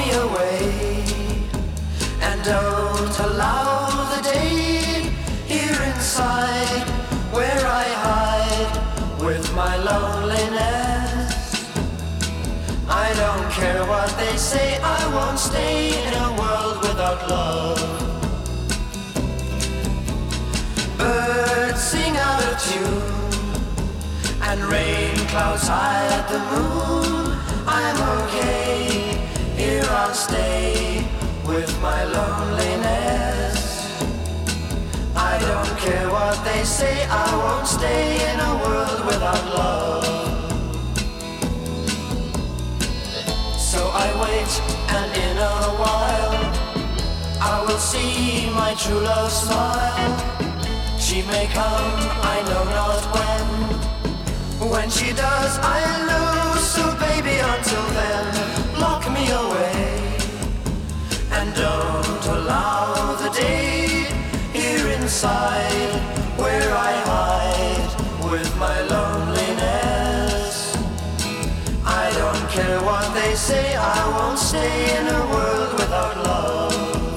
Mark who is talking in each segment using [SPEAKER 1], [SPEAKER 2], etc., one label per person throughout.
[SPEAKER 1] me away, and don't allow the day here inside where I hide with my loneliness. I don't care what they say, I won't stay in a world without love. Birds sing out of tune, and rain clouds hide the moon. I'm okay, here I'll stay with my loneliness. I don't care what they say, I won't stay in a world without love. So I wait, and in a while I will see my true love smile. She may come, I know not when. When she does, I'll lose. So baby, until then, lock me away, and don't allow the day here inside where I hide with my loneliness. I don't care what they say, I won't stay in a world without love.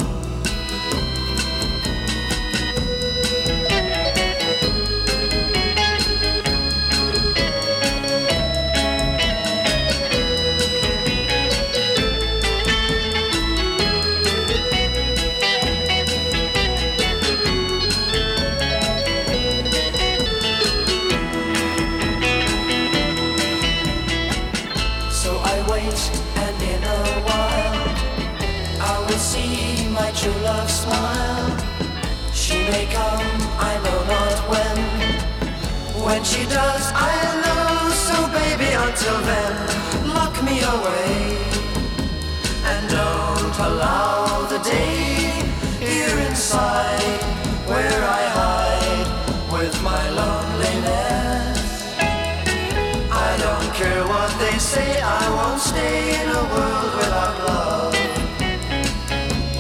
[SPEAKER 1] And in a while I will see my true love smile. She may come, I know not when. When she does, I'll know. So baby, until then, lock me away, and don't allow the day here inside where I hide with my loneliness. I don't care what they say, I won't stay in a world without love.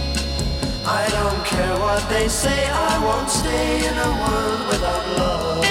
[SPEAKER 1] I don't care what they say, I won't stay in a world without love.